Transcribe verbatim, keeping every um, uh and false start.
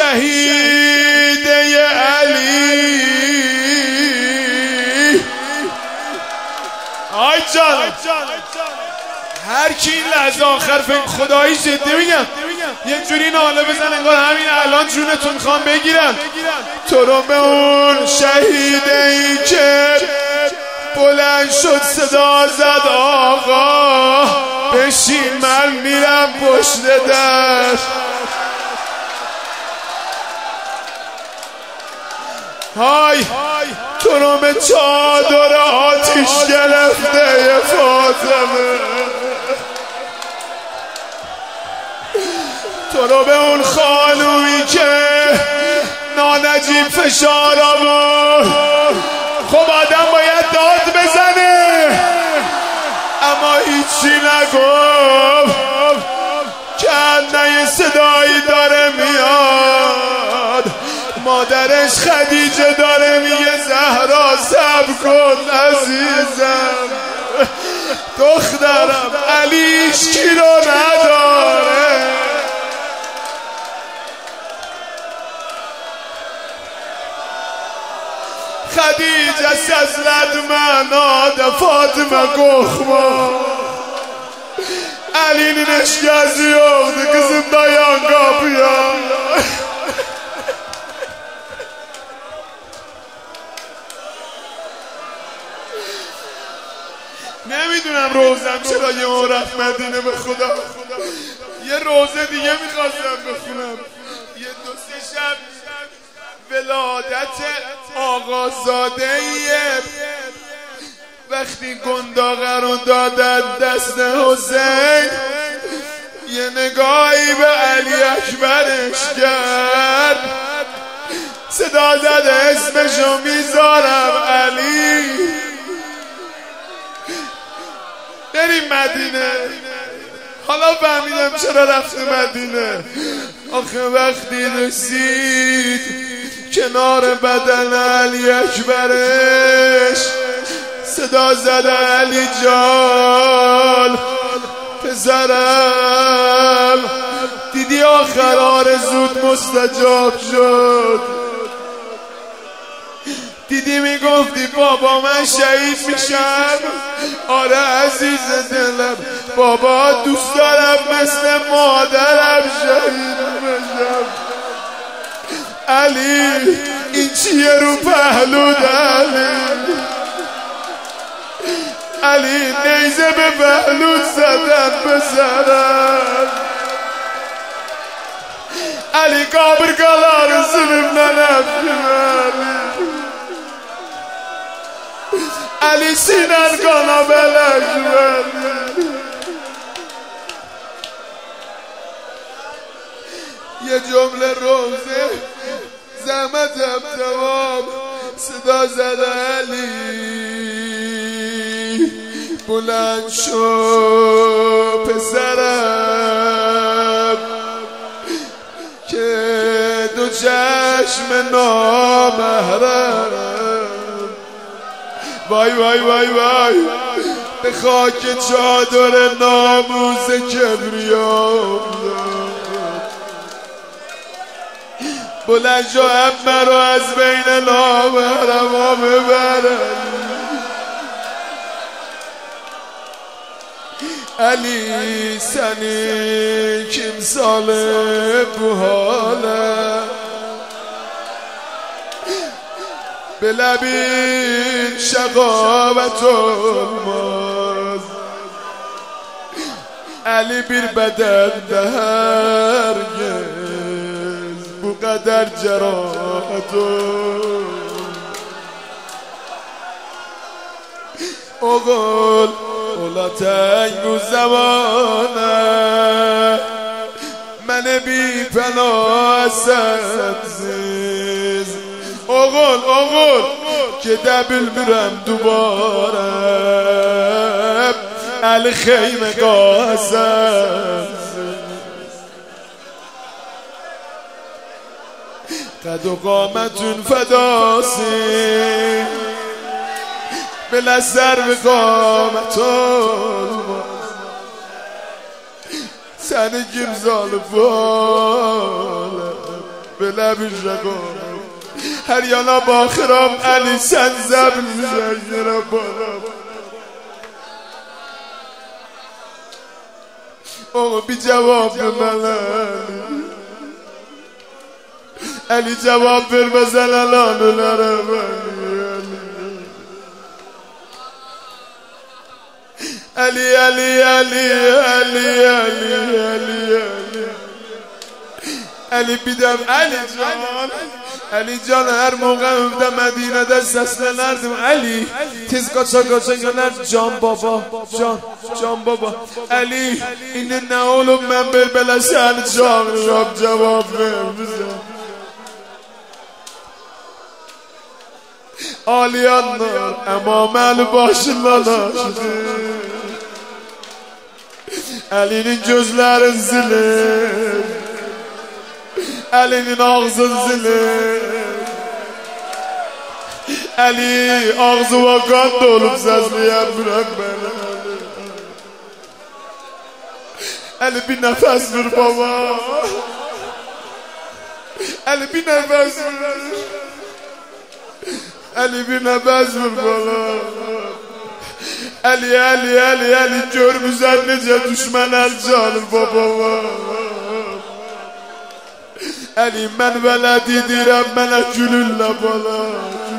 شهید علی آی جان هر کی این لحظه آخر فکر خدایی جدی میگم یه جوری ناله بزن انگار همین الان جونتون خوام بگیرن تو رو به اون شهیدی که بلند شد صدا زد آقا بشین من میرم پشت در های تو رو به چادر آتیش گرفته فاطمه تو رو به اون خانومی که نانجیب فشار آورد خب آدم باید داد بزنه اما هیچی نگفت که نه صدایی داره میاد مادرش خدیجه داره میگه زهرا صبر کن عزیزم دخترم علیش کی رو نداره خدیجه سزلد مناد فاطمه گخما علی نشگازی oldu kızım dayan kapıya نمیدونم روزم چرا یه اون رفت مدینه به خدا یه روزه دیگه میخواستم بخونم یه دو سه شب ولادت آقازادهیه وقتی گنداغه رو دادن دست حسین یه نگاهی به علی اکبرش کرد صدا زد اسمشو میذارم علی بریم مدینه حالا فهمیدم چرا رفته مدینه آخه وقتی رسید کنار بدن علی اکبرش صدا زد علی جان پسرم دیدی آخر آرزوت مستجاب شد دیدی میگفتی بابا من شهید میشم آره عزیز دلم بابا دوست دارم مثل مادرم شهید بشم علی این چیه رو پهلود علی علی نیزه به پهلود زدن بسرم علی kaburgaları zulümden öptüm Ali Sinan kana belaş verdi یه جمله روزه زحمتم تمام صدا زد علی بلند شو پسرم که دو چشم نامحرم وای وای وای وای به خاک چادر ناموس کبریام بلند شو همه رو از بین نامحرم ها ببرن علی سنی کیم ساله بو حاله به لبین شقاوت olmaz علی bir bedende herkes bu kadar cerahat oğul ola تنگ زمانه من بی پناه سبزیز oğul oğul که دبل برم دوباره علی خیمه قاسم قد و قامتون فداسی بلا سر به قامتون سنگیم زال بالا به لبش رگارم هر یالا باخرام علی سن زبر میزنگرم بالا آقا بی جواب من علی علی جواب بر بزن الانو نرم علی علی علی علی علی علی علی علی بیدم علی جان علی جان هر موقع افته مدینه دست دست نردم علی تیز کچا کچا نرد جان بابا جان جان بابا علی این نهولم من بر بلشن جان راب جواب بزن آلیان نار امامل باش لالا Ali'nin gözlerin zilir Ali'nin ağzın zilir Ali ağzı ve kan dolup sesleyen bırak beni Ali bir nefes ver baba Ali bir nefes ver Ali bir nefes ver baba Ali Ali Ali Ali görmüzler nece düşman el canır baba Ali ben veledi direm bana gülünle bala